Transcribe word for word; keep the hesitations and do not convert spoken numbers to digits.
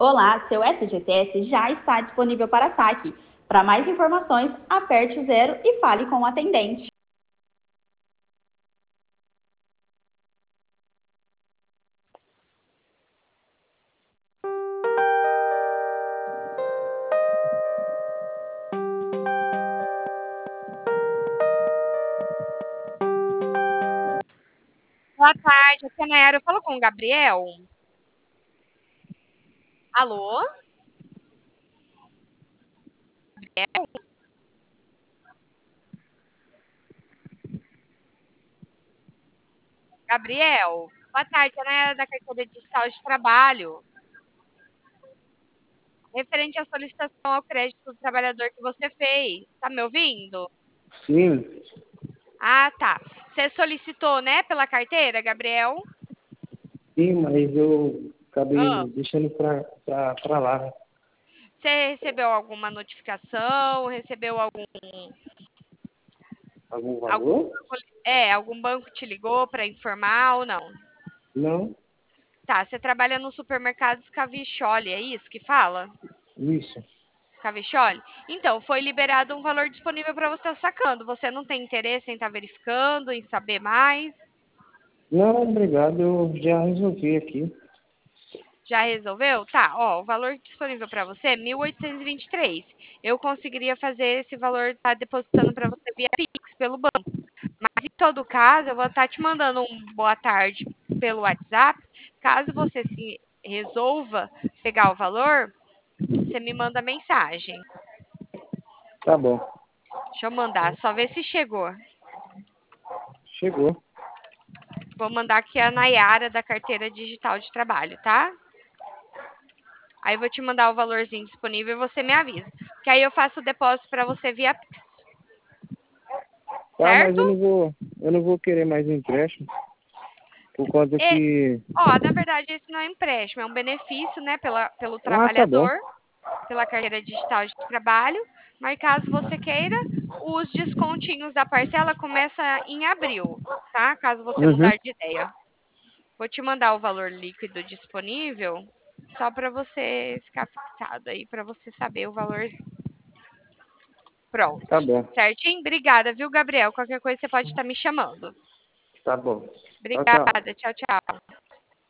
Olá, seu S G T S já está disponível para saque. Para mais informações, aperte o zero e fale com o atendente. Boa tarde, aqui é a Nayara. Eu falo com o Gabriel? Alô? Gabriel? Gabriel? Boa tarde, é a Nayara da Carteira Digital de Trabalho. Referente à solicitação ao crédito do trabalhador que você fez. Tá me ouvindo? Sim, Ah, tá. Você solicitou, né, pela carteira, Gabriel? sim, mas eu Ah, acabei deixando pra, pra, pra lá. você recebeu alguma notificação? Recebeu algum, Algum algum valor? banco, é, algum banco te ligou para informar ou não? Não, Tá, você trabalha no supermercado Scavicholi, é isso que fala? isso. Cavicholi? Então, foi liberado um valor disponível para você estar sacando. Você não tem interesse em estar verificando, em saber mais? Não, obrigado, eu já resolvi aqui. Já resolveu? Tá, ó, o valor disponível para você é mil oitocentos e vinte e três. Eu conseguiria fazer esse valor estar depositando para você via Pix pelo banco. Mas em todo caso, eu vou estar te mandando um boa tarde pelo WhatsApp. Caso você se resolva pegar o valor, você me manda mensagem. Tá bom, Deixa eu mandar, só ver se chegou. chegou. Vou mandar aqui a Nayara da carteira digital de trabalho, tá? Aí eu vou te mandar o valorzinho disponível e você me avisa. Que aí eu faço o depósito para você via Pix, Tá, mas certo? eu não vou, eu não vou querer mais empréstimo, por causa E, que... ó, na verdade, esse não é empréstimo, é um benefício, né, pela, pelo Ah, tá bom. trabalhador, pela carteira digital de trabalho. Mas caso você queira, os descontinhos da parcela começam em abril, tá? Caso você Uhum, mudar de ideia. Vou te mandar o valor líquido disponível, só para você ficar fixado aí, para você saber o valorzinho. Pronto. tá bom, Certinho? Obrigada, viu, Gabriel? Qualquer coisa você pode estar me chamando. tá bom. Tchau, tchau. Obrigada. Tchau, tchau.